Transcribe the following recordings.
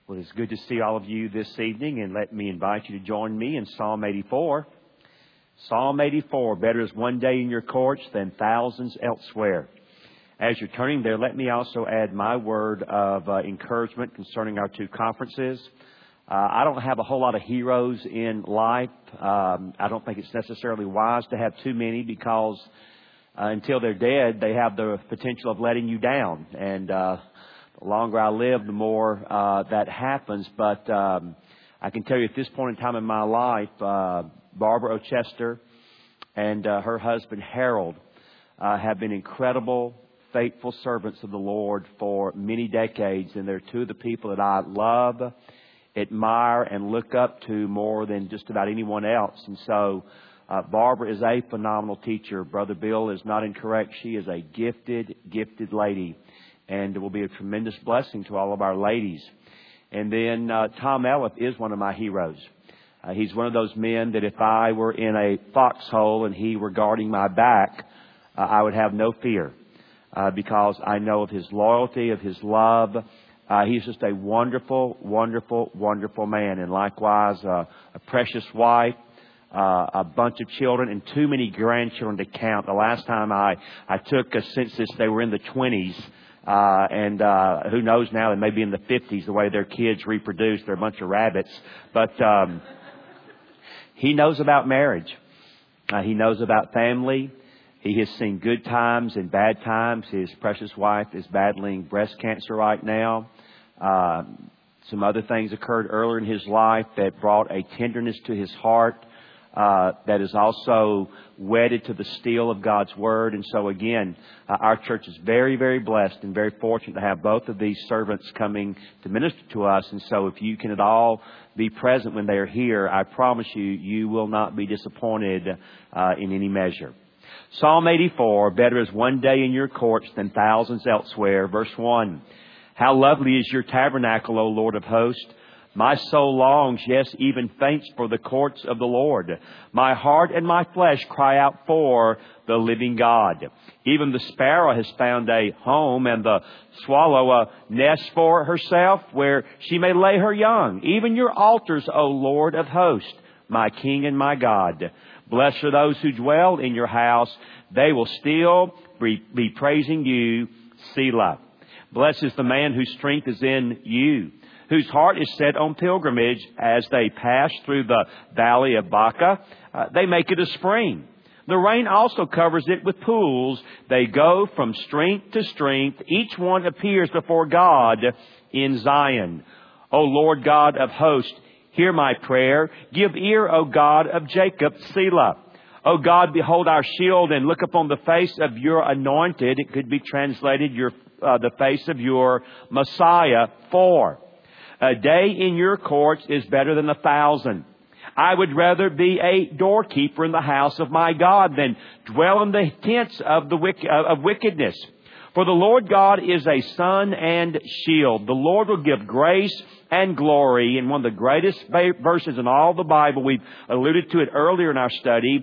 Well, it's good to see all of you this evening, and let me invite you to join me in Psalm 84. Psalm 84, better is one day in your courts than thousands elsewhere. As you're turning there, let me also add my word of encouragement concerning our two conferences. I don't have a whole lot of heroes in life. I don't think it's necessarily wise to have too many because until they're dead, they have the potential of letting you down. And the longer I live, the more that happens. But I can tell you at this point in time in my life, Barbara Ochester and her husband Harold have been incredible, faithful servants of the Lord for many decades. And they're two of the people that I love, admire, and look up to more than just about anyone else. And so Barbara is a phenomenal teacher. Brother Bill is not incorrect. She is a gifted lady. And it will be a tremendous blessing to all of our ladies. And then Tom Elliff is one of my heroes. He's one of those men that if I were in a foxhole and he were guarding my back, I would have no fear because I know of his loyalty, of his love. He's just a wonderful man. And likewise, a precious wife, a bunch of children, and too many grandchildren to count. The last time I took a census, they were in the 20s. And who knows now, they may be in the 50s, the way their kids reproduce. They're a bunch of rabbits. But he knows about marriage. He knows about family. He has seen good times and bad times. His precious wife is battling breast cancer right now. Some other things occurred earlier in his life that brought a tenderness to his heart that is also wedded to the steel of God's Word. And so again, our church is very blessed and very fortunate to have both of these servants coming to minister to us. And so if you can at all be present when they are here, I promise you, you will not be disappointed in any measure. Psalm 84, better is one day in your courts than thousands elsewhere. Verse 1, how lovely is your tabernacle, O Lord of hosts. My soul longs, yes, even faints for the courts of the Lord. My heart and my flesh cry out for the living God. Even the sparrow has found a home, and the swallow a nest for herself where she may lay her young. Even your altars, O Lord of hosts, my King and my God. Blessed are those who dwell in your house. They will still be praising you, Selah. Blessed is the man whose strength is in you, whose heart is set on pilgrimage. As they pass through the valley of Baca, they make it a spring. The rain also covers it with pools. They go from strength to strength. Each one appears before God in Zion. O Lord God of hosts, hear my prayer. Give ear, O God of Jacob, Selah. O God, behold our shield and look upon the face of your anointed. It could be translated the face of your Messiah. For a day in your courts is better than 1,000. I would rather be a doorkeeper in the house of my God than dwell in the tents of wickedness. For the Lord God is a sun and shield. The Lord will give grace and glory. In one of the greatest verses in all the Bible, we've alluded to it earlier in our study.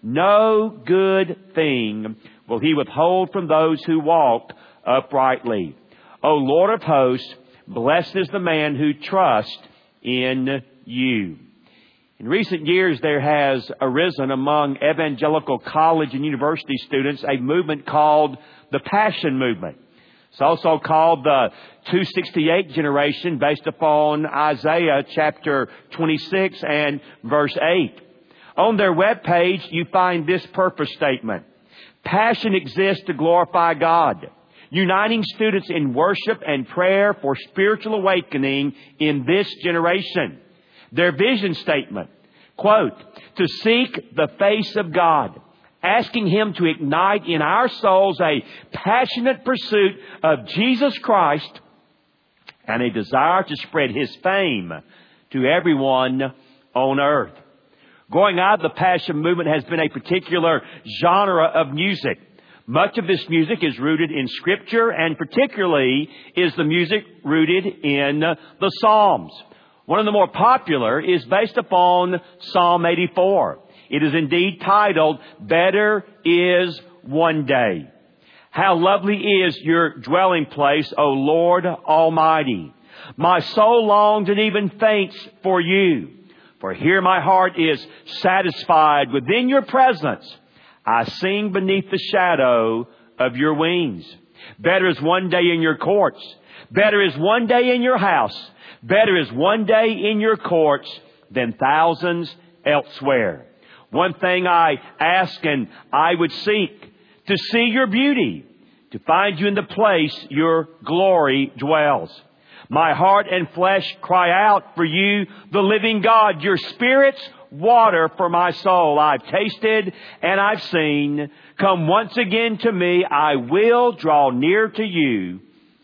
No good thing will He withhold from those who walk uprightly. O Lord of hosts, blessed is the man who trusts in you. In recent years, there has arisen among evangelical college and university students a movement called the Passion Movement. It's also called the 268 generation, based upon Isaiah chapter 26 and verse 8. On their webpage, you find this purpose statement. Passion exists to glorify God, uniting students in worship and prayer for spiritual awakening in this generation. Their vision statement, quote, to seek the face of God, asking Him to ignite in our souls a passionate pursuit of Jesus Christ and a desire to spread His fame to everyone on earth. Growing out of the Passion Movement has been a particular genre of music. Much of this music is rooted in Scripture, and particularly is the music rooted in the Psalms. One of the more popular is based upon Psalm 84. It is indeed titled, Better is One Day. How lovely is your dwelling place, O Lord Almighty. My soul longs and even faints for you. For here my heart is satisfied within your presence. I sing beneath the shadow of your wings. Better is one day in your courts. Better is one day in your house. Better is one day in your courts than thousands elsewhere. One thing I ask and I would seek, to see your beauty, to find you in the place your glory dwells. My heart and flesh cry out for you, the living God. Your Spirit's water for my soul. I've tasted and I've seen. Come once again to me. I will draw near to you.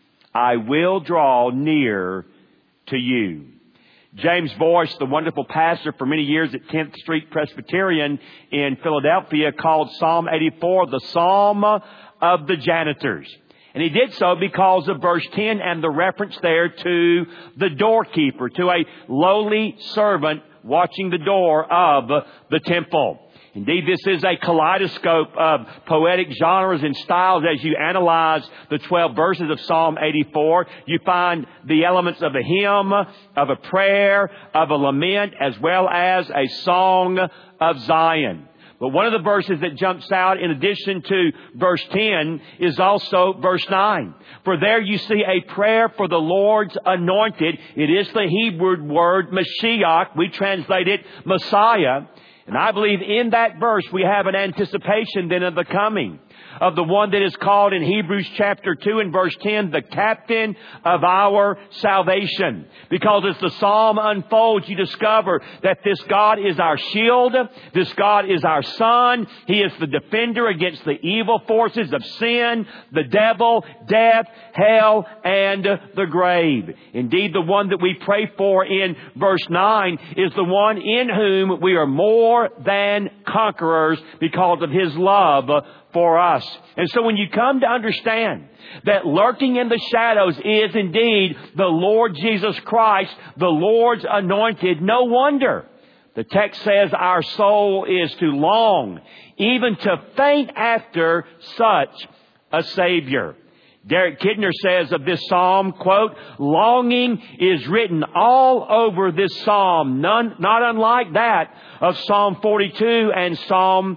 I will draw near to you. James Boyce, the wonderful pastor for many years at 10th Street Presbyterian in Philadelphia, called Psalm 84 the Psalm of the Janitors. And he did so because of verse 10 and the reference there to the doorkeeper, to a lowly servant watching the door of the temple. Indeed, this is a kaleidoscope of poetic genres and styles. As you analyze the 12 verses of Psalm 84, you find the elements of a hymn, of a prayer, of a lament, as well as a song of Zion. But one of the verses that jumps out in addition to verse 10 is also verse 9. For there you see a prayer for the Lord's anointed. It is the Hebrew word Mashiach. We translate it Messiah. And I believe in that verse we have an anticipation then of the coming of the one that is called in Hebrews chapter 2 and verse 10, the captain of our salvation. Because as the psalm unfolds, you discover that this God is our shield. This God is our son. He is the defender against the evil forces of sin, the devil, death, hell, and the grave. Indeed, the one that we pray for in verse 9 is the one in whom we are more than conquerors because of His love for us. And so when you come to understand that lurking in the shadows is indeed the Lord Jesus Christ, the Lord's anointed, no wonder the text says our soul is to long, even to faint after such a Savior. Derek Kidner says of this psalm, quote, longing is written all over this psalm, not unlike that of Psalm 42 and Psalm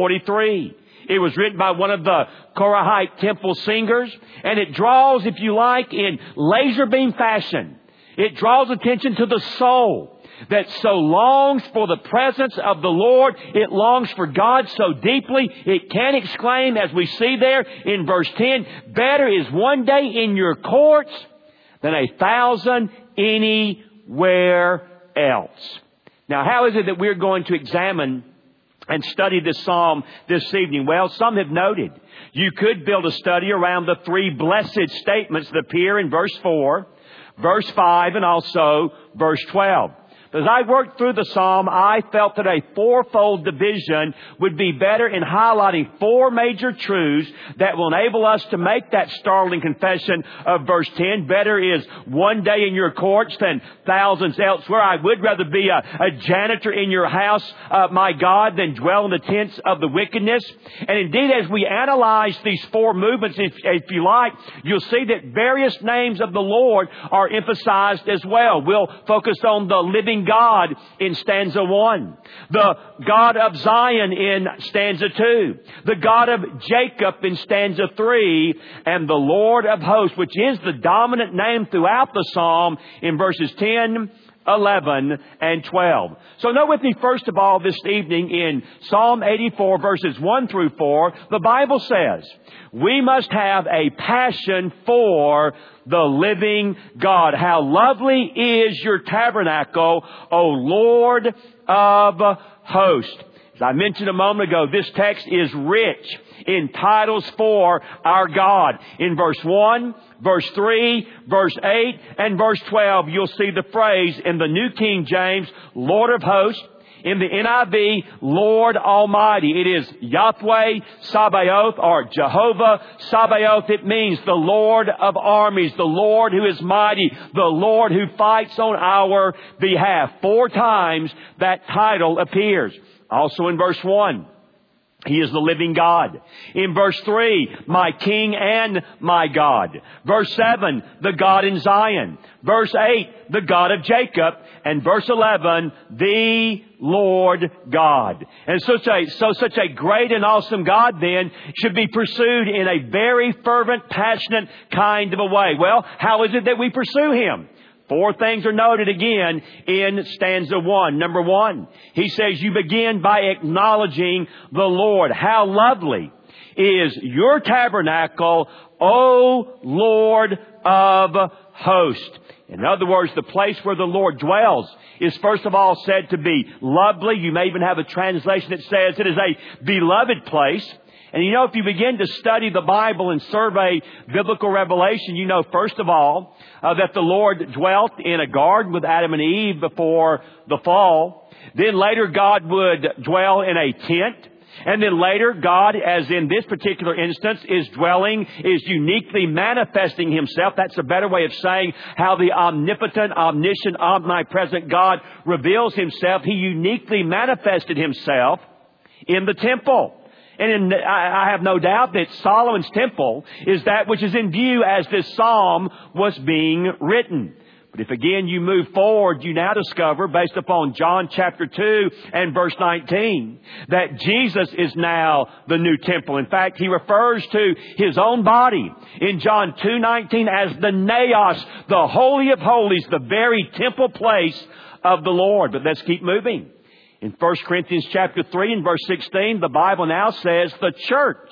43. It was written by one of the Korahite temple singers, and it draws, if you like, in laser beam fashion. It draws attention to the soul that so longs for the presence of the Lord. It longs for God so deeply, it can exclaim, as we see there in verse 10, better is one day in your courts than 1,000 anywhere else. Now, how is it that we're going to examine and study this psalm this evening? Well, some have noted you could build a study around the three blessed statements that appear in verse 4, verse 5, and also verse 12. As I worked through the psalm, I felt that a fourfold division would be better in highlighting four major truths that will enable us to make that startling confession of verse 10. Better is one day in your courts than thousands elsewhere. I would rather be a janitor in your house, my God, than dwell in the tents of the wickedness. And indeed, as we analyze these four movements, if you like, you'll see that various names of the Lord are emphasized as well. We'll focus on the living God in stanza 1, the God of Zion in stanza 2, the God of Jacob in stanza 3, and the Lord of hosts, which is the dominant name throughout the psalm in verses 10, 11, and 12. So note with me first of all this evening in Psalm 84 verses 1 through 4, the Bible says, we must have a passion for the living God. How lovely is your tabernacle, O Lord of hosts. As I mentioned a moment ago, this text is rich in titles for our God. In verse 1, verse 3, verse 8, and verse 12, you'll see the phrase in the New King James, Lord of hosts. In the NIV, Lord Almighty. It is Yahweh Sabaoth or Jehovah Sabaoth. It means the Lord of armies, the Lord who is mighty, the Lord who fights on our behalf. 4 times that title appears. Also in verse 1. He is the living God. In verse 3, my King and my God. Verse 7, the God in Zion. Verse 8, the God of Jacob. And verse 11, the Lord God. And such a great and awesome God then should be pursued in a very fervent, passionate kind of a way. Well, how is it that we pursue Him? 4 things are noted again in stanza 1. Number 1, he says, you begin by acknowledging the Lord. How lovely is your tabernacle, O Lord of hosts. In other words, the place where the Lord dwells is first of all said to be lovely. You may even have a translation that says it is a beloved place. And you know, if you begin to study the Bible and survey biblical revelation, you know, first of all, that the Lord dwelt in a garden with Adam and Eve before the fall. Then later God would dwell in a tent. And then later God, as in this particular instance, is uniquely manifesting Himself. That's a better way of saying how the omnipotent, omniscient, omnipresent God reveals Himself. He uniquely manifested Himself in the temple. And I have no doubt that Solomon's temple is that which is in view as this psalm was being written. But if again you move forward, you now discover, based upon John chapter 2 and verse 19, that Jesus is now the new temple. In fact, He refers to His own body in John 2:19 as the Naos, the Holy of Holies, the very temple place of the Lord. But let's keep moving. In 1 Corinthians chapter 3 and verse 16, the Bible now says the church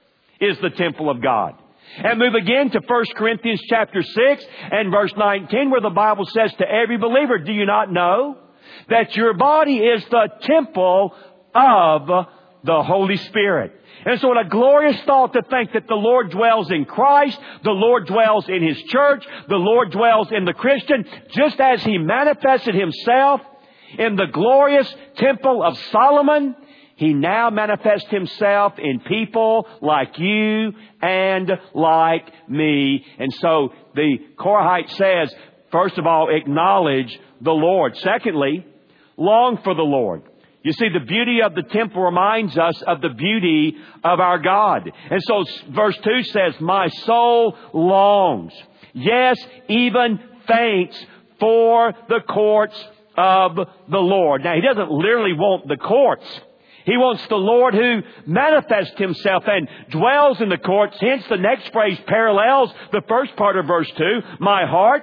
is the temple of God. And move again to 1 Corinthians chapter 6 and verse 19, where the Bible says to every believer, do you not know that your body is the temple of the Holy Spirit? And so what a glorious thought to think that the Lord dwells in Christ, the Lord dwells in His church, the Lord dwells in the Christian, just as He manifested Himself in the glorious temple of Solomon. He now manifests Himself in people like you and like me. And so the Korahite says, first of all, acknowledge the Lord. Secondly, long for the Lord. You see, the beauty of the temple reminds us of the beauty of our God. And so verse 2 says, my soul longs, yes, even faints for the courts of the Lord. Now, he doesn't literally want the courts. He wants the Lord who manifests Himself and dwells in the courts. Hence, the next phrase parallels the first part of verse 2. My heart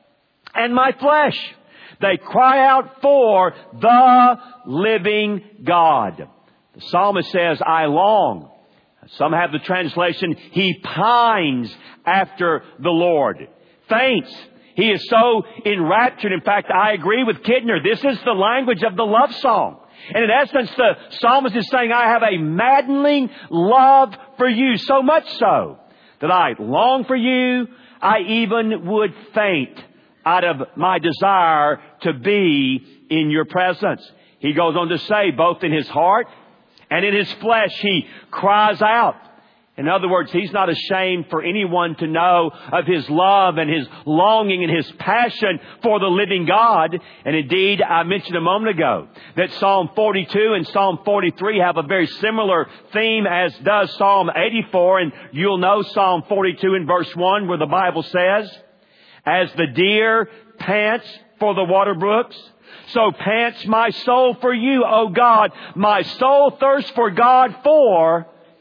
and my flesh, they cry out for the living God. The psalmist says, I long. Some have the translation, he pines after the Lord. Faints. He is so enraptured. In fact, I agree with Kidner. This is the language of the love song. And in essence, the psalmist is saying, I have a maddening love for you, so much so that I long for you. I even would faint out of my desire to be in your presence. He goes on to say, both in his heart and in his flesh, he cries out. In other words, he's not ashamed for anyone to know of his love and his longing and his passion for the living God. And indeed, I mentioned a moment ago that Psalm 42 and Psalm 43 have a very similar theme as does Psalm 84. And you'll know Psalm 42 in verse 1 where the Bible says, as the deer pants for the water brooks, so pants my soul for you, O God. My soul thirsts for God, for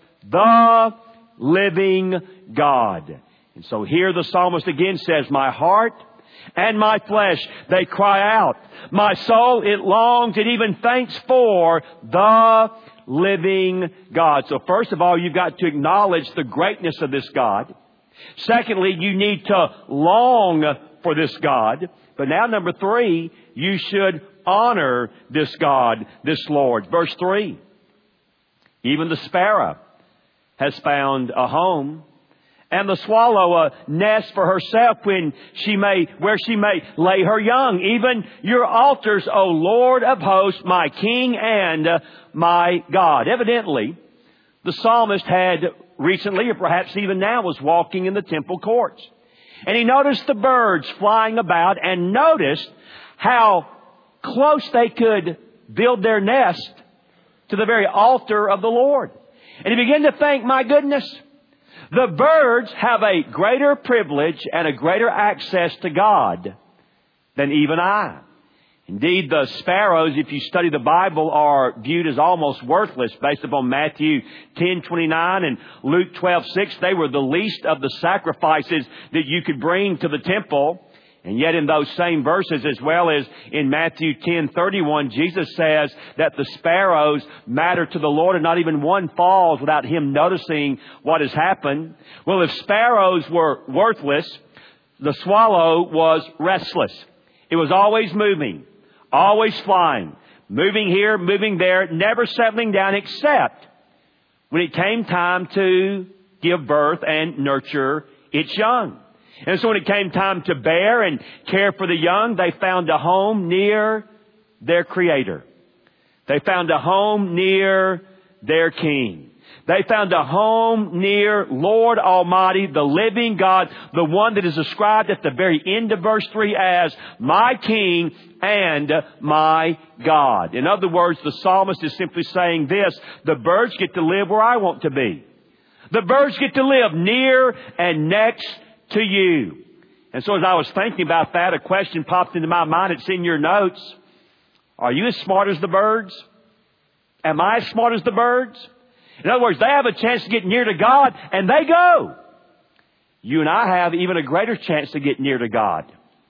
the living God. And so here the psalmist again says, my heart and my flesh, they cry out. My soul, it longs, it even faints for the living God. So first of all, you've got to acknowledge the greatness of this God. Secondly, you need to long for this God. But now, number 3, you should honor this God, this Lord. Verse 3, even the sparrow has found a home, and the swallow a nest for herself where she may lay her young. Even your altars, O Lord of hosts, my King and my God. Evidently, the psalmist had recently, or perhaps even now, was walking in the temple courts. And he noticed the birds flying about and noticed how close they could build their nest to the very altar of the Lord. And he began to think, my goodness, the birds have a greater privilege and a greater access to God than even I. Indeed, the sparrows, if you study the Bible, are viewed as almost worthless based upon Matthew 10:29 and Luke 12:6. They were the least of the sacrifices that you could bring to the temple. And yet in those same verses, as well as in Matthew 10:31, Jesus says that the sparrows matter to the Lord and not even one falls without Him noticing what has happened. Well, if sparrows were worthless, the swallow was restless. It was always moving, always flying, moving here, moving there, never settling down except when it came time to give birth and nurture its young. And so when it came time to bear and care for the young, they found a home near their Creator. They found a home near their King. They found a home near Lord Almighty, the living God, the one that is described at the very end of verse 3 as my King and my God. In other words, the psalmist is simply saying this: the birds get to live where I want to be. The birds get to live near and next to you. And so as I was thinking about that, a question popped into my mind. It's in your notes. Are you as smart as the birds? Am I as smart as the birds? In other words, they have a chance to get near to God, and they go. You and I have even a greater chance to get near to God.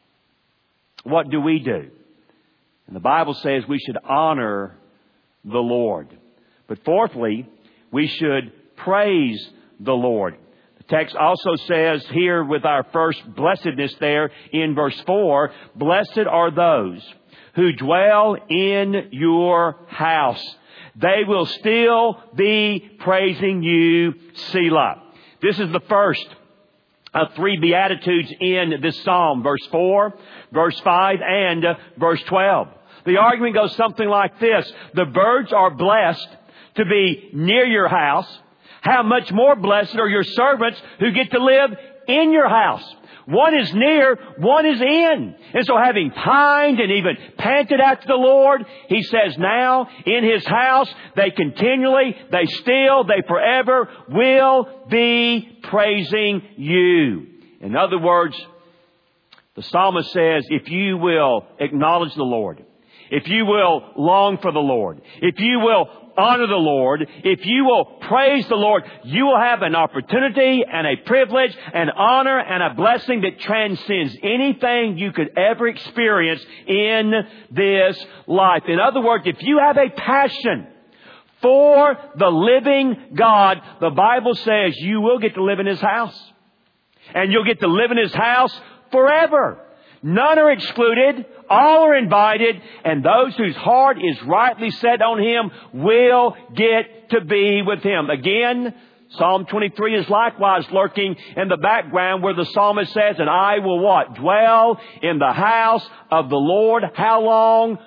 What do we do? And the Bible says we should honor the Lord. But fourthly, we should praise the Lord. Text also says here with our first blessedness there in verse 4, blessed are those who dwell in your house. They will still be praising you, Selah. This is the first of three Beatitudes in this psalm. Verse 4, verse 5, and verse 12. The argument goes something like this: the birds are blessed to be near your house. How much more blessed are your servants who get to live in your house? One is near, one is in. And so having pined and even panted after the Lord, He says now in His house, they continually, they still, they forever will be praising you. In other words, the psalmist says, if you will acknowledge the Lord, if you will long for the Lord, if you will honor the Lord, if you will praise the Lord, you will have an opportunity and a privilege and honor and a blessing that transcends anything you could ever experience in this life. In other words, if you have a passion for the living God, the Bible says you will get to live in His house. And you'll get to live in His house forever. None are excluded, all are invited, and those whose heart is rightly set on Him will get to be with Him. Again, Psalm 23 is likewise lurking in the background where the psalmist says, and I will what? Dwell in the house of the Lord. How long?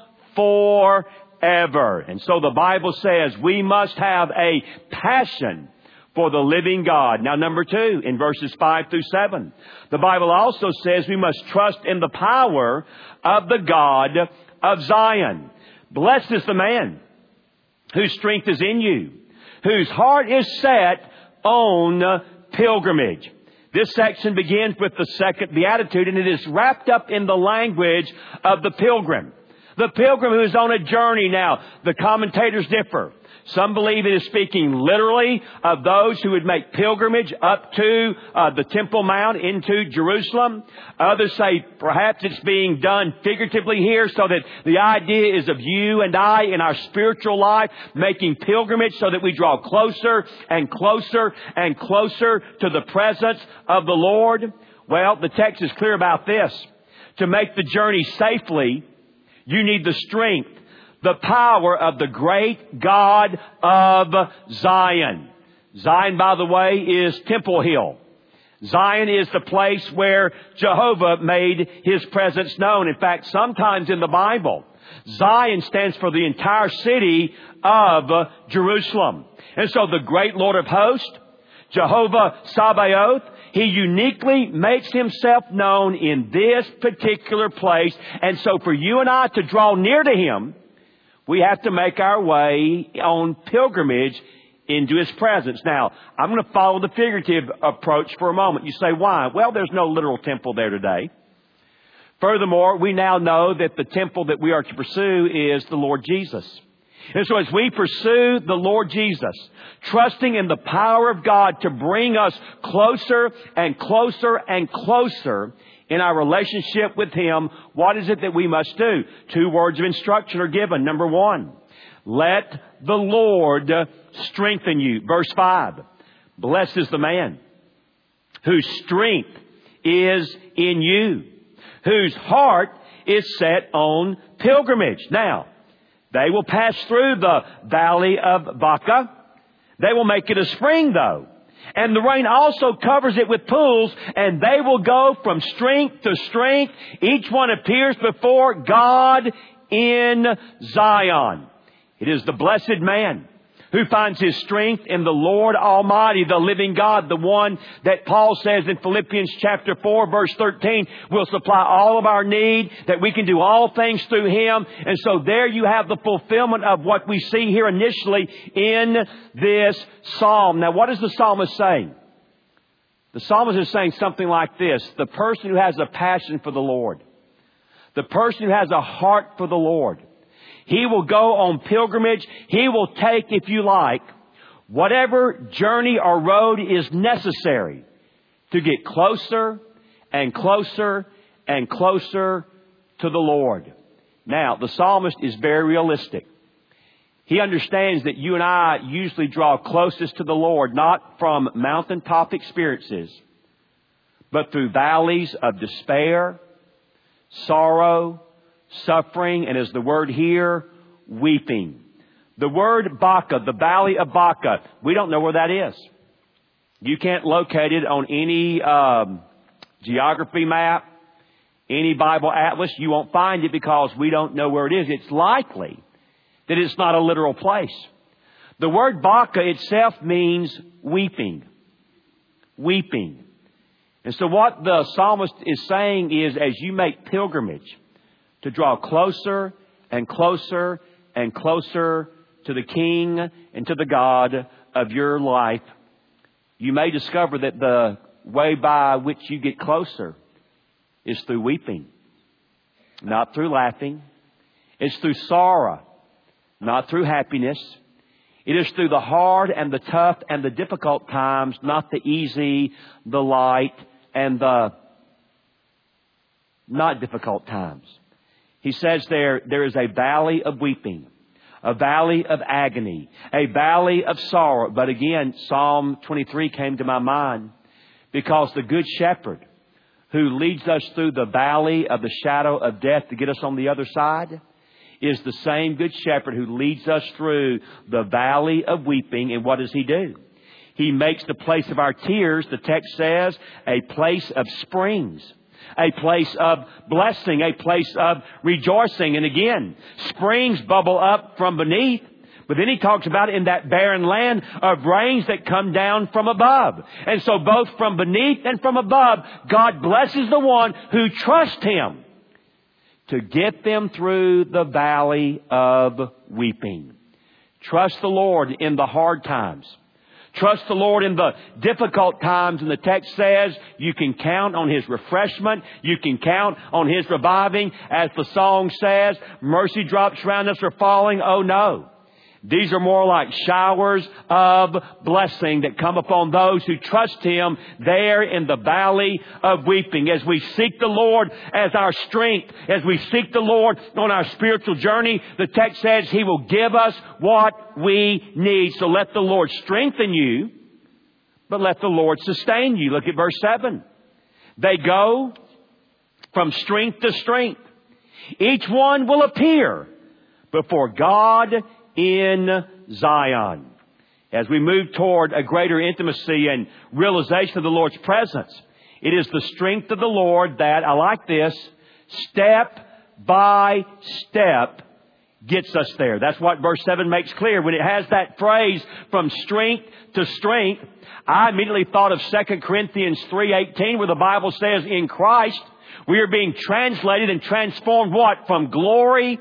Forever. And so the Bible says we must have a passion for the living God. Now, number 2, in verses 5 through 7, the Bible also says we must trust in the power of the God of Zion. Blessed is the man whose strength is in you, whose heart is set on pilgrimage. This section begins with the second beatitude, and it is wrapped up in the language of the pilgrim. The pilgrim who is on a journey. Now, the commentators differ. Some believe it is speaking literally of those who would make pilgrimage up to the Temple Mount into Jerusalem. Others say perhaps it's being done figuratively here, so that the idea is of you and I in our spiritual life making pilgrimage so that we draw closer and closer and closer to the presence of the Lord. Well, the text is clear about this. To make the journey safely, you need the strength, the power of the great God of Zion. Zion, by the way, is Temple Hill. Zion is the place where Jehovah made His presence known. In fact, sometimes in the Bible, Zion stands for the entire city of Jerusalem. And so the great Lord of hosts, Jehovah Sabaoth, He uniquely makes Himself known in this particular place. And so for you and I to draw near to Him, We have to make our way on pilgrimage into His presence. Now, I'm going to follow the figurative approach for a moment. You say, why? Well, there's no literal temple there today. Furthermore, we now know that the temple that we are to pursue is the Lord Jesus. And so as we pursue the Lord Jesus, trusting in the power of God to bring us closer and closer and closer in our relationship with Him, what is it that we must do? 2 words of instruction are given. Number 1, let the Lord strengthen you. Verse 5, blessed is the man whose strength is in you, whose heart is set on pilgrimage. Now, they will pass through the valley of Baca. They will make it a spring, though. And the rain also covers it with pools, and they will go from strength to strength. Each one appears before God in Zion. It is the blessed man who finds his strength in the Lord Almighty, the living God, the one that Paul says in Philippians chapter 4, verse 13, will supply all of our need, that we can do all things through Him. And so there you have the fulfillment of what we see here initially in this psalm. Now, what is the psalmist saying? The psalmist is saying something like this: the person who has a passion for the Lord, the person who has a heart for the Lord, he will go on pilgrimage. He will take, if you like, whatever journey or road is necessary to get closer and closer and closer to the Lord. Now, the psalmist is very realistic. He understands that you and I usually draw closest to the Lord, not from mountaintop experiences, but through valleys of despair, sorrow, suffering, and as the word here, weeping. The word Baca, the valley of Baca, we don't know where that is. You can't locate it on any geography map, any Bible atlas. You won't find it because we don't know where it is. It's likely that it's not a literal place. The word Baca itself means weeping. Weeping. And so what the psalmist is saying is, as you make pilgrimage to draw closer and closer and closer to the King and to the God of your life, you may discover that the way by which you get closer is through weeping, not through laughing. It's through sorrow, not through happiness. It is through the hard and the tough and the difficult times, not the easy, the light, and the not difficult times. He says there is a valley of weeping, a valley of agony, a valley of sorrow. But again, Psalm 23 came to my mind because the Good Shepherd who leads us through the valley of the shadow of death to get us on the other side is the same Good Shepherd who leads us through the valley of weeping. And what does He do? He makes the place of our tears, the text says, a place of springs. A place of blessing, a place of rejoicing. And again, springs bubble up from beneath. But then he talks about in that barren land of rains that come down from above. And so both from beneath and from above, God blesses the one who trusts Him to get them through the valley of weeping. Trust the Lord in the hard times. Trust the Lord in the difficult times. And the text says you can count on His refreshment. You can count on His reviving. As the song says, mercy drops around us are falling. Oh no. These are more like showers of blessing that come upon those who trust Him there in the valley of weeping. As we seek the Lord as our strength, as we seek the Lord on our spiritual journey, the text says He will give us what we need. So let the Lord strengthen you, but let the Lord sustain you. Look at verse 7. They go from strength to strength. Each one will appear before God in Zion. As we move toward a greater intimacy and realization of the Lord's presence, it is the strength of the Lord that, I like this, step by step gets us there. That's what verse 7 makes clear. When it has that phrase, from strength to strength, I immediately thought of 2 Corinthians 3:18, where the Bible says, in Christ, we are being translated and transformed what? From glory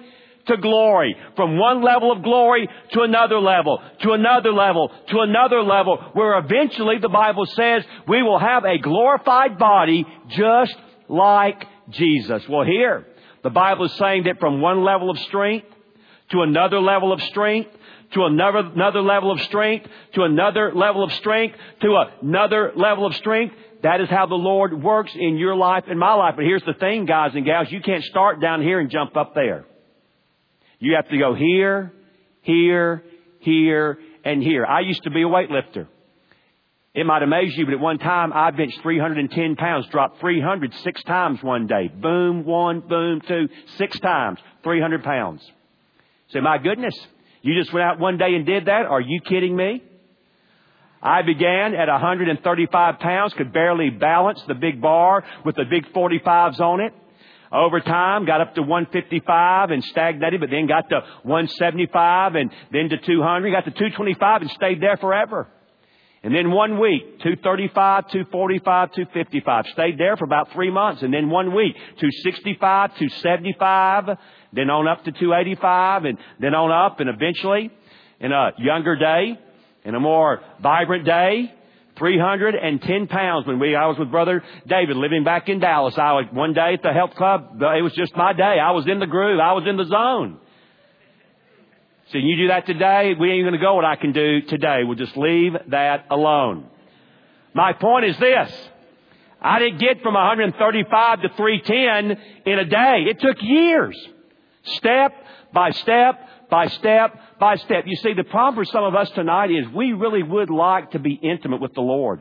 to glory, from one level of glory to another level, to another level, to another level, where eventually the Bible says we will have a glorified body just like Jesus. Well, here, the Bible is saying that from one level of strength to another level of strength, to another level of strength, to another level of strength, to another level of strength. That is how the Lord works in your life and my life. But here's the thing, guys and gals. You can't start down here and jump up there. You have to go here, here, here, and here. I used to be a weightlifter. It might amaze you, but at one time I benched 310 pounds, dropped 300 6 times one day. Boom, 1, boom, 2, 6 times, 300 pounds. Say, my goodness, you just went out one day and did that? Are you kidding me? I began at 135 pounds, could barely balance the big bar with the big 45s on it. Over time, got up to 155 and stagnated, but then got to 175 and then to 200. Got to 225 and stayed there forever. And then 1 week, 235, 245, 255. Stayed there for about 3 months. And then 1 week, 265, 275, then on up to 285, and then on up. And eventually, in a younger day, in a more vibrant day, 310 pounds. When I was with Brother David living back in Dallas, one day at the health club, it was just my day. I was in the groove. I was in the zone. So you do that today, we ain't going to go what I can do today. We'll just leave that alone. My point is this. I didn't get from 135 to 310 in a day. It took years. Step by step by step by step. You see, the problem for some of us tonight is we really would like to be intimate with the Lord.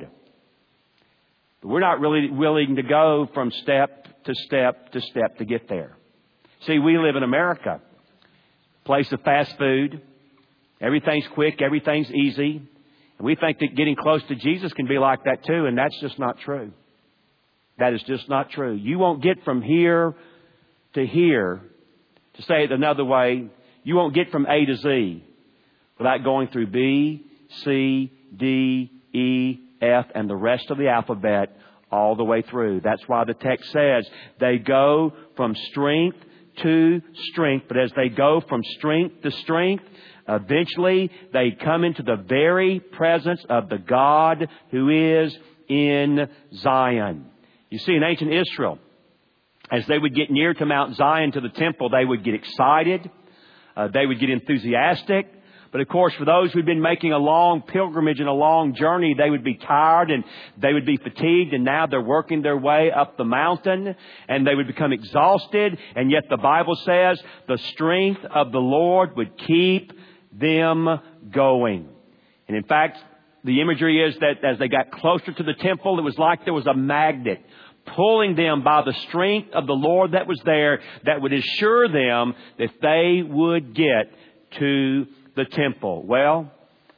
But we're not really willing to go from step to step to step to get there. See, we live in America. Place of fast food. Everything's quick. Everything's easy. And we think that getting close to Jesus can be like that too. And that's just not true. That is just not true. You won't get from here to here. To say it another way, you won't get from A to Z without going through B, C, D, E, F, and the rest of the alphabet all the way through. That's why the text says they go from strength to strength. But as they go from strength to strength, eventually they come into the very presence of the God who is in Zion. You see, in ancient Israel, as they would get near to Mount Zion, to the temple, they would get excited. They would get enthusiastic. But of course, for those who'd been making a long pilgrimage and a long journey, they would be tired and they would be fatigued. And now they're working their way up the mountain and they would become exhausted. And yet the Bible says the strength of the Lord would keep them going. And in fact, the imagery is that as they got closer to the temple, it was like there was a magnet pulling them by the strength of the Lord that was there, that would assure them that they would get to the temple. Well,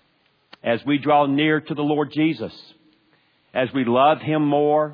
as we draw near to the Lord Jesus, as we love Him more,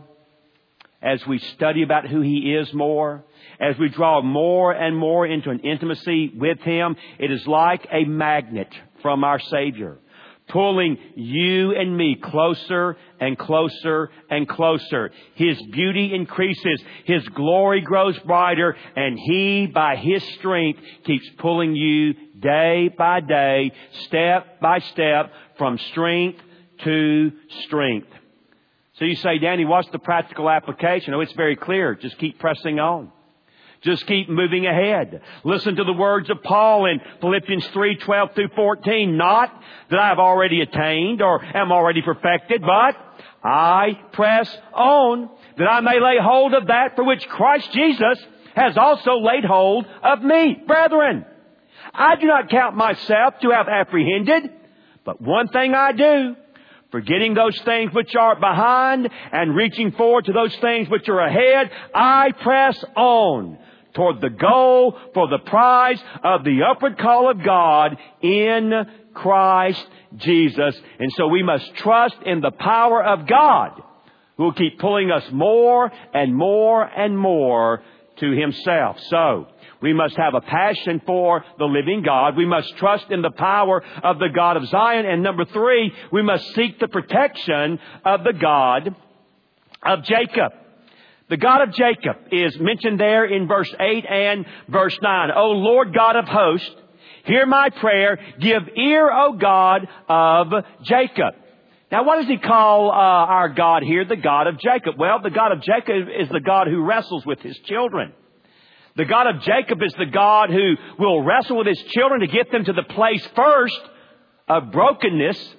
as we study about who He is more, as we draw more and more into an intimacy with Him, it is like a magnet from our Savior, pulling you and me closer and closer and closer. His beauty increases. His glory grows brighter. And He, by His strength, keeps pulling you day by day, step by step, from strength to strength. So you say, Danny, what's the practical application? Oh, it's very clear. Just keep pressing on. Just keep moving ahead. Listen to the words of Paul in Philippians 3:12 through 14. Not that I have already attained or am already perfected, but I press on that I may lay hold of that for which Christ Jesus has also laid hold of me. Brethren, I do not count myself to have apprehended, but one thing I do, forgetting those things which are behind and reaching forward to those things which are ahead, I press on toward the goal for the prize of the upward call of God in Christ Jesus. And so we must trust in the power of God, who will keep pulling us more and more and more to Himself. So we must have a passion for the living God. We must trust in the power of the God of Zion. And number 3, we must seek the protection of the God of Jacob. The God of Jacob is mentioned there in verse 8 and verse 9. O Lord God of hosts, hear my prayer. Give ear, O God of Jacob. Now, what does he call our God here? The God of Jacob. Well, the God of Jacob is the God who wrestles with His children. The God of Jacob is the God who will wrestle with His children to get them to the place first of brokenness,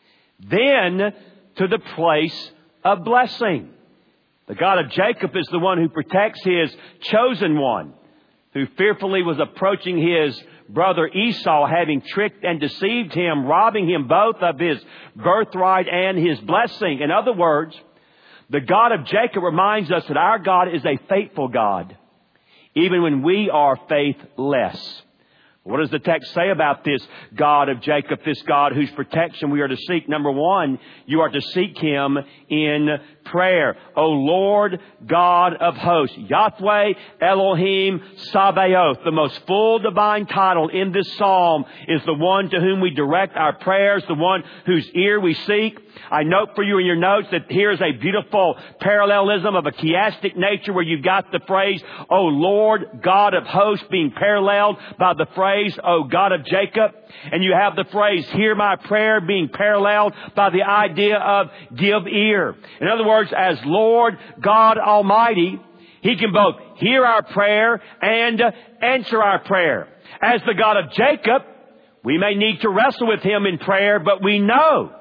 then to the place of blessing. The God of Jacob is the one who protects His chosen one, who fearfully was approaching his brother Esau, having tricked and deceived him, robbing him both of his birthright and his blessing. In other words, the God of Jacob reminds us that our God is a faithful God, even when we are faithless. What does the text say about this God of Jacob, this God whose protection we are to seek? Number one, you are to seek Him in prayer. O Lord God of hosts, Yahweh Elohim Sabaoth, the most full divine title in this psalm, is the one to whom we direct our prayers, the one whose ear we seek. I note for you in your notes that here's a beautiful parallelism of a chiastic nature where you've got the phrase, O Lord God of hosts, being paralleled by the phrase, O God of Jacob. And you have the phrase, hear my prayer, being paralleled by the idea of give ear. In other words, as Lord God Almighty, He can both hear our prayer and answer our prayer. As the God of Jacob, we may need to wrestle with Him in prayer, but we know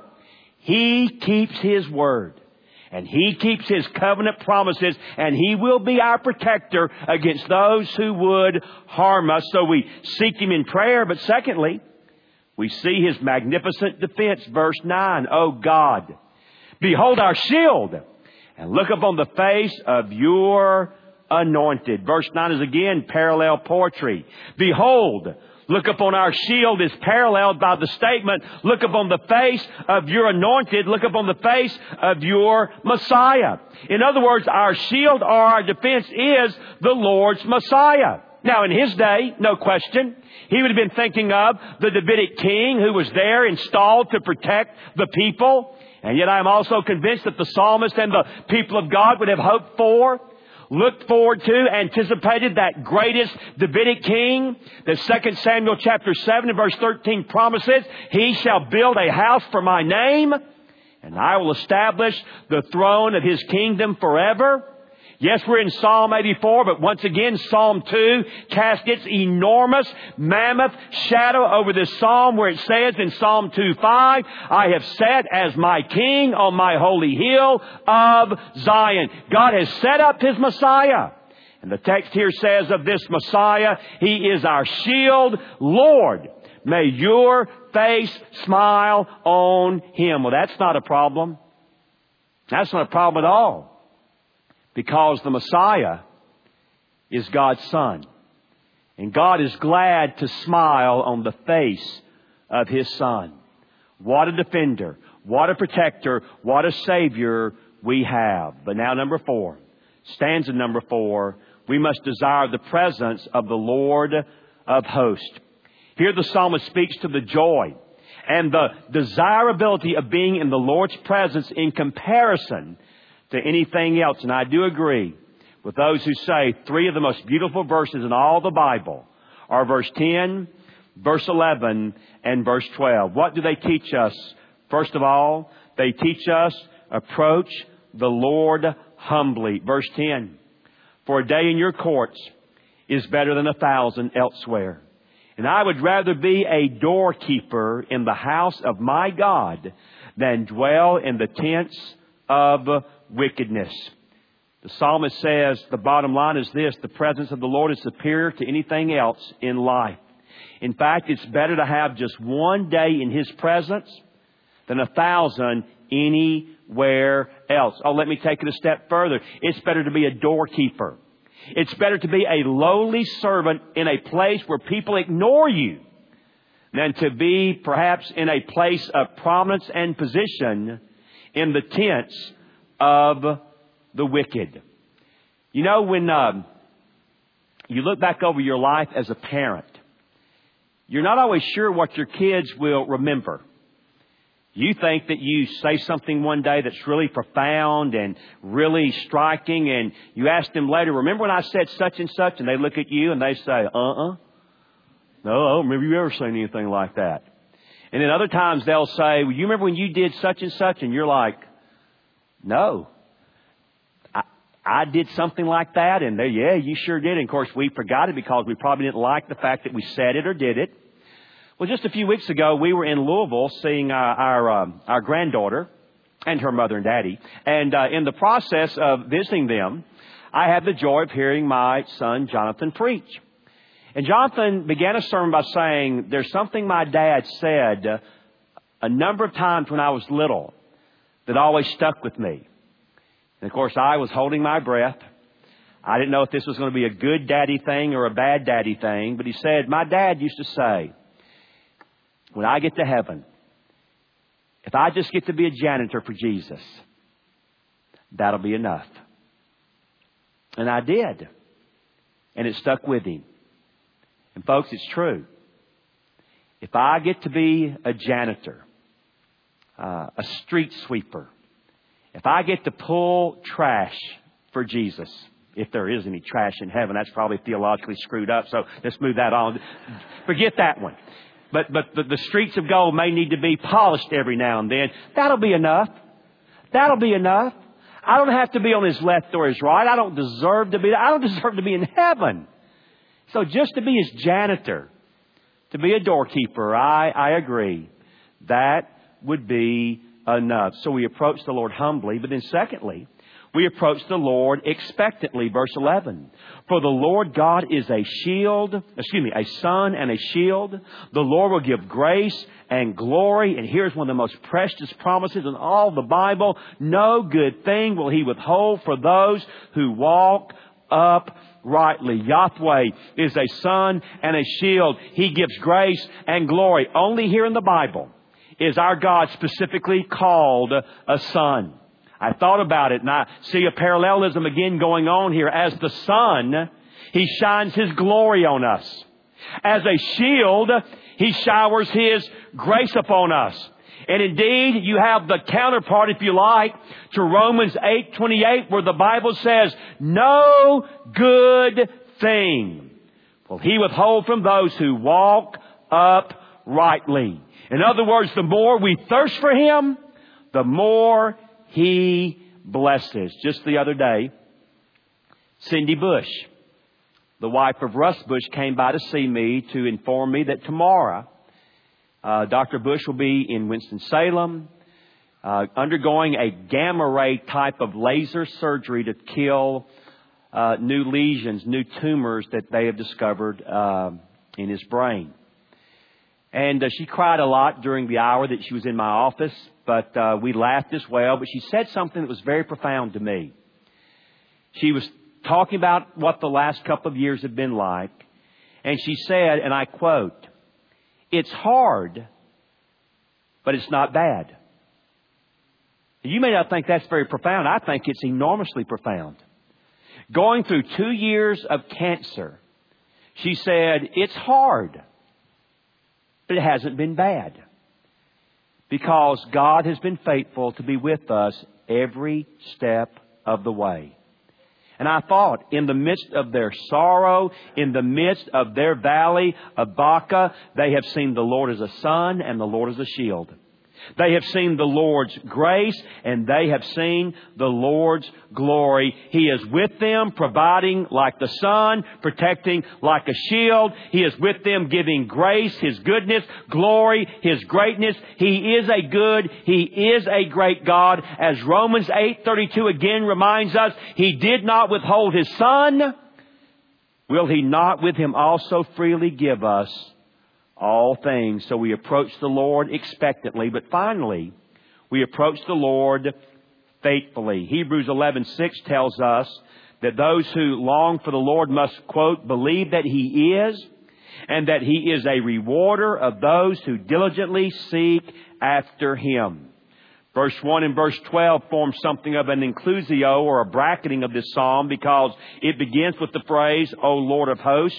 He keeps His word. And He keeps His covenant promises, and He will be our protector against those who would harm us. So we seek Him in prayer. But secondly, we see His magnificent defense. Verse 9, O God, behold our shield, and look upon the face of your anointed. Verse 9 is again parallel poetry. Behold, look upon our shield is paralleled by the statement, look upon the face of your anointed, look upon the face of your Messiah. In other words, our shield or our defense is the Lord's Messiah. Now, in His day, no question, He would have been thinking of the Davidic king who was there installed to protect the people. And yet I am also convinced that the psalmist and the people of God would have hoped for, looked forward to, anticipated that greatest Davidic king. The 2 Samuel chapter 7 and verse 13 promises, He shall build a house for my name, and I will establish the throne of His kingdom forever. Yes, we're in Psalm 84, but once again, Psalm 2 casts its enormous, mammoth shadow over this psalm where it says in Psalm 2:5, I have sat as my king on my holy hill of Zion. God has set up His Messiah. And the text here says of this Messiah, He is our shield. Lord, may your face smile on Him. Well, that's not a problem. That's not a problem at all. Because the Messiah is God's Son. And God is glad to smile on the face of His Son. What a defender. What a protector. What a Savior we have. But now number 4. Stanza number 4. We must desire the presence of the Lord of hosts. Here the psalmist speaks to the joy and the desirability of being in the Lord's presence in comparison to anything else. And I do agree with those who say 3 of the most beautiful verses in all the Bible are verse 10, verse 11, and verse 12. What do they teach us? First of all, they teach us approach the Lord humbly. Verse 10, for a day in your courts is better than 1,000 elsewhere. And I would rather be a doorkeeper in the house of my God than dwell in the tents of wickedness. The psalmist says the bottom line is this: the presence of the Lord is superior to anything else in life. In fact, it's better to have just one day in His presence than 1,000 anywhere else. Oh, let me take it a step further. It's better to be a doorkeeper. It's better to be a lowly servant in a place where people ignore you than to be perhaps in a place of prominence and position in the tents of the wicked. You know, when you look back over your life as a parent, you're not always sure what your kids will remember. You think that you say something one day that's really profound and really striking, and you ask them later, remember when I said such and such? And they look at you and they say, no, I don't remember you ever saying anything like that. And then other times they'll say, well, you remember when you did such and such? And you're like, no, I did something like that. And they, yeah, you sure did. And of course, we forgot it because we probably didn't like the fact that we said it or did it. Well, just a few weeks ago, we were in Louisville seeing our granddaughter and her mother and daddy. And in the process of visiting them, I had the joy of hearing my son, Jonathan, preach. And Jonathan began a sermon by saying, there's something my dad said a number of times when I was little that always stuck with me. And of course, I was holding my breath. I didn't know if this was going to be a good daddy thing or a bad daddy thing. But he said, my dad used to say, when I get to heaven, if I just get to be a janitor for Jesus, that'll be enough. And I did. And it stuck with him. And folks, it's true. If I get to be a janitor, a street sweeper, if I get to pull trash for Jesus, if there is any trash in heaven, that's probably theologically screwed up, so let's move that on. Forget that one. But the streets of gold may need to be polished every now and then. That'll be enough. That'll be enough. I don't have to be on his left or his right. I don't deserve to be there. I don't deserve to be in heaven. So just to be his janitor, to be a doorkeeper, I agree. That would be enough. So we approach the Lord humbly. But then secondly, we approach the Lord expectantly. Verse 11. For the Lord God is a sun and a shield. The Lord will give grace and glory. And here's one of the most precious promises in all the Bible. No good thing will He withhold for those who walk uprightly. Yahweh is a sun and a shield. He gives grace and glory. Only here in the Bible is our God specifically called a son. I thought about it and I see a parallelism again going on here. As the sun, He shines His glory on us. As a shield, He showers His grace upon us. And indeed, you have the counterpart, if you like, to Romans 8:28, where the Bible says, no good thing will He withhold from those who walk uprightly. In other words, the more we thirst for Him, the more He blesses. Just the other day, Cindy Bush, the wife of Russ Bush, came by to see me to inform me that tomorrow Dr. Bush will be in Winston-Salem undergoing a gamma ray type of laser surgery to kill new lesions, new tumors that they have discovered in his brain. And she cried a lot during the hour that she was in my office, but we laughed as well. But she said something that was very profound to me. She was talking about what the last couple of years have been like. And she said, and I quote, it's hard, but it's not bad. You may not think that's very profound. I think it's enormously profound. Going through 2 years of cancer, she said, it's hard, but it hasn't been bad. Because God has been faithful to be with us every step of the way. And I thought, in the midst of their sorrow, in the midst of their valley of Baca, they have seen the Lord as a sun and the Lord as a shield. They have seen the Lord's grace and they have seen the Lord's glory. He is with them, providing like the sun, protecting like a shield. He is with them, giving grace, His goodness, glory, His greatness. He is a good, He is a great God. As Romans 8:32 again reminds us, He did not withhold His Son. Will He not with Him also freely give us all things? So we approach the Lord expectantly, but finally, we approach the Lord faithfully. Hebrews 11:6 tells us that those who long for the Lord must, quote, believe that He is, and that He is a rewarder of those who diligently seek after Him. Verse 1 and verse 12 form something of an inclusio or a bracketing of this psalm, because it begins with the phrase, O Lord of hosts,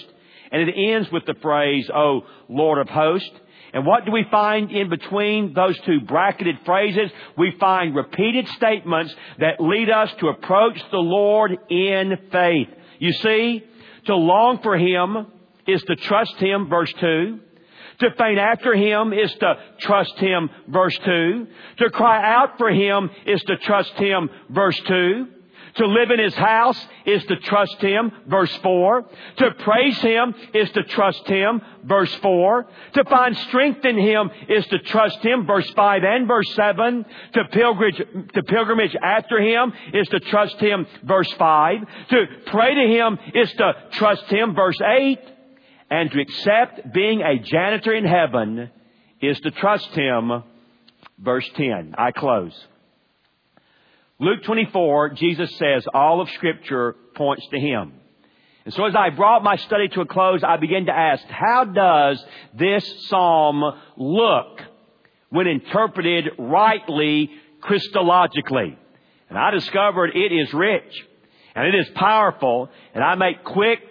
And it ends with the phrase, O Lord of hosts. And what do we find in between those two bracketed phrases? We find repeated statements that lead us to approach the Lord in faith. You see, to long for Him is to trust Him, verse 2. To faint after Him is to trust Him, verse 2. To cry out for Him is to trust Him, verse 2. To live in His house is to trust Him, verse 4. To praise Him is to trust Him, verse 4. To find strength in Him is to trust Him, verse 5 and verse 7. To pilgrimage after Him is to trust Him, verse 5. To pray to Him is to trust Him, verse 8. And to accept being a janitor in heaven is to trust Him, verse 10. I close. Luke 24, Jesus says all of Scripture points to Him. And so as I brought my study to a close, I began to ask, how does this psalm look when interpreted rightly, Christologically? And I discovered it is rich and it is powerful. And I make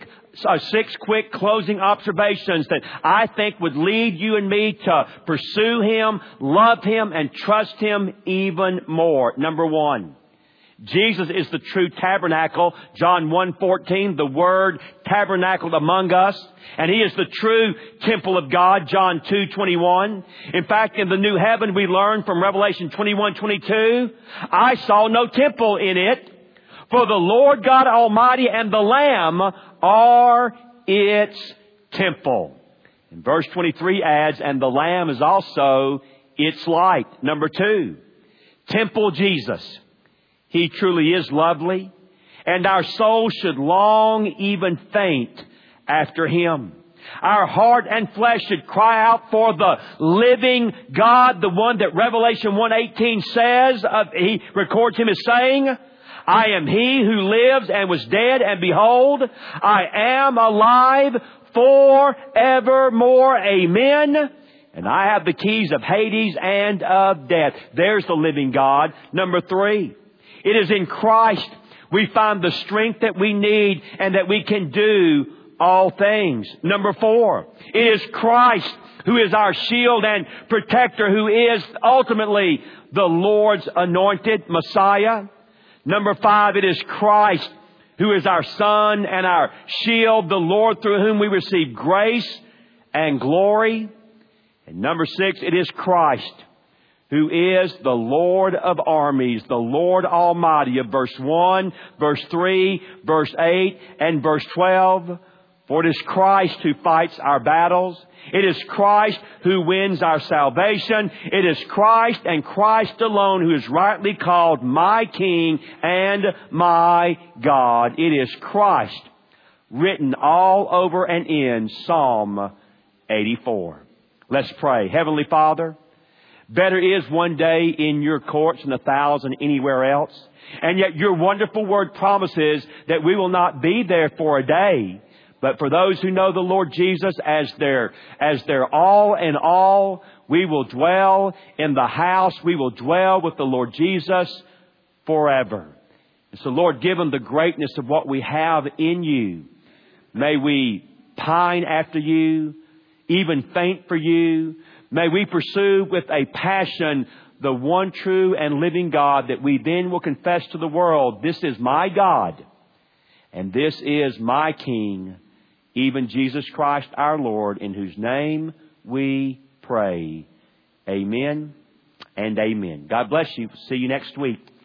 6 quick closing observations that I think would lead you and me to pursue Him, love Him, and trust Him even more. Number 1, Jesus is the true tabernacle. John 1:14, the Word tabernacled among us. And He is the true temple of God. John 2:21. In fact, in the new heaven, we learn from Revelation 21:22, I saw no temple in it, for the Lord God Almighty and the Lamb are its temple. And verse 23 adds, and the Lamb is also its light. Number 2, temple Jesus. He truly is lovely, and our soul should long, even faint, after Him. Our heart and flesh should cry out for the living God, the one that Revelation 1:18 says, He records Him as saying, I am He who lives and was dead, and behold, I am alive forevermore. Amen. And I have the keys of Hades and of death. There's the living God. Number 3, it is in Christ we find the strength that we need and that we can do all things. Number 4, it is Christ who is our shield and protector, who is ultimately the Lord's anointed Messiah. Number 5, it is Christ who is our Son and our shield, the Lord through whom we receive grace and glory. And number 6, it is Christ who is the Lord of armies, the Lord Almighty, of verse 1, verse 3, verse 8, and verse 12. For it is Christ who fights our battles. It is Christ who wins our salvation. It is Christ and Christ alone who is rightly called my King and my God. It is Christ written all over and in Psalm 84. Let's pray. Heavenly Father, better is one day in your courts than 1,000 anywhere else. And yet your wonderful word promises that we will not be there for a day. But for those who know the Lord Jesus as their all in all, we will dwell in the house. We will dwell with the Lord Jesus forever. And so, Lord, given the greatness of what we have in you, may we pine after you, even faint for you. May we pursue with a passion the one true and living God, that we then will confess to the world, this is my God and this is my King, even Jesus Christ our Lord, in whose name we pray. Amen and amen. God bless you. See you next week.